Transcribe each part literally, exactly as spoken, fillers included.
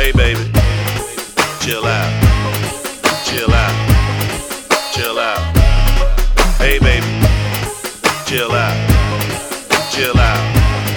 Hey baby, chill out, chill out, chill out. Hey baby, chill out, chill out.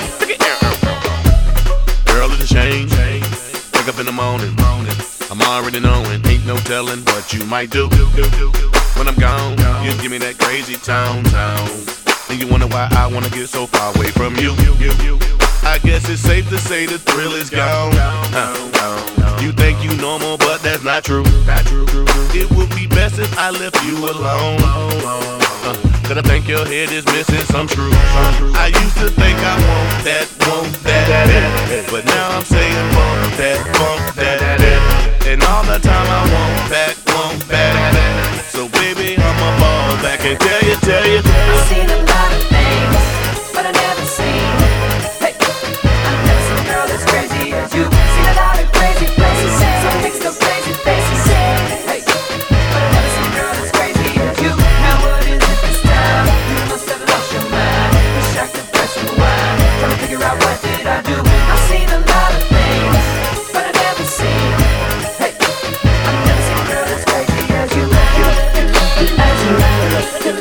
Girl, it'll change. Wake up in the morning, I'm already knowing. Ain't no telling what you might do. When I'm gone, you give me that crazy tone, tone. And you wonder why I wanna get so far away from you. I guess it's safe to say the thrill is gone. Uh, you think you normal, but that's not true. It would be best if I left you alone. Uh, Cause I think your head is missing some screws. I used to think I want that, want that, but now I'm saying want that, want that. And all the time I want back, want back. So baby, I'ma fall back and tell you, tell you. I've seen a lot of things, but I never seen. Hey, I've never seen a girl as crazy as you. Seen a lot of crazy places, some mixed up crazy faces. Hey, but I never seen a girl as crazy as you. Now what is it this time? You must have lost your mind. Wish I could press rewind, trying to figure out what did I do. I've seen a lot of things, but I never seen. Hey, I've never seen a girl as crazy as you. As you, as you, as you.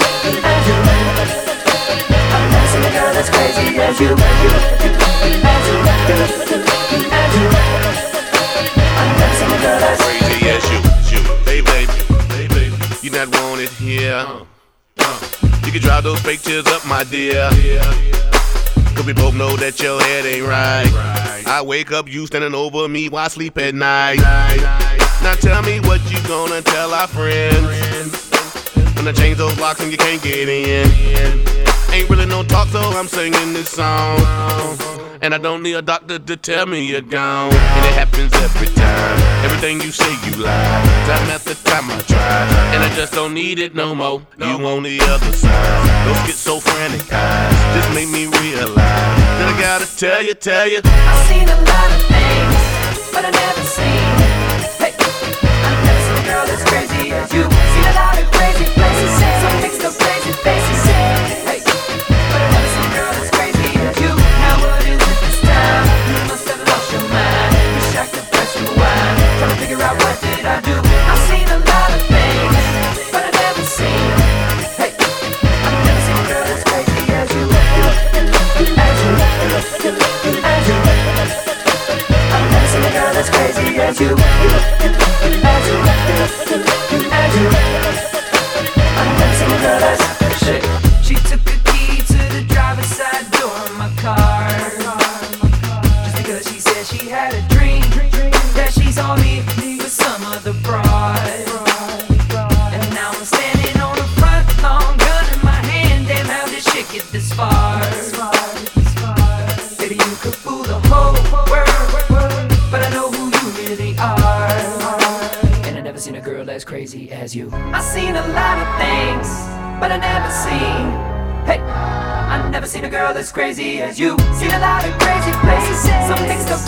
I've never seen a girl as crazy as you. As you, as you, as you. I've never seen a girl as crazy as you. You, hey baby, hey baby, you not wanted here. You can drive those fake tears up, my dear. Cause we both know that your head ain't right. I wake up, you standing over me while I sleep at night. Now tell me what you gonna tell our friends when I change those locks and you can't get in. Ain't really no talk, so I'm singing this song. And I don't need a doctor to tell me you're gone. And it happens every time. Everything you say you lie. Time after time I try, and I just don't need it no more. You on the other side. Those schizophrenic eyes just make me realize that I gotta tell you, tell you. I've seen a lot of things, but I never seen. Hey, I've never seen a girl as crazy as you. Seen a lot of crazy places, some mixed up crazy faces. Hey, but I never seen a girl as crazy as you. Now what is it this time? You must have lost your mind. Wish I could press rewind, trying to figure out what did I do. I've seen a lot of things, but I never seen. Hey, I've never seen a girl as crazy as you. As you, as you. I've never seen a girl as crazy as you. As you, as you. I've never seen a girl as shit. She took the key to the driver's side door of my car, just because she said she had a dream that she's on me with some other broad. And now I'm standing on the front lawn, gun in my hand. Damn, how did shit get this far? Baby, you could fool the whole world, but I know who you really are. And I never seen a girl as crazy as you. I seen a lot of things, but I never seen. Hey, I never seen a girl as crazy as you. Seen a lot of crazy places, some mixed up